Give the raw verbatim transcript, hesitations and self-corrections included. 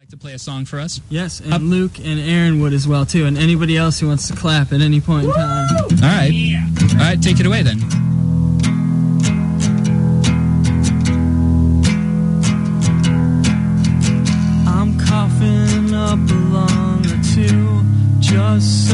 To play a song for us. Yes, and Up. Luke and Aaron would as well, too, and anybody else who wants to clap at any point in time. All right. Yeah. All right, take it away then. I'm coughing up a lung or two, just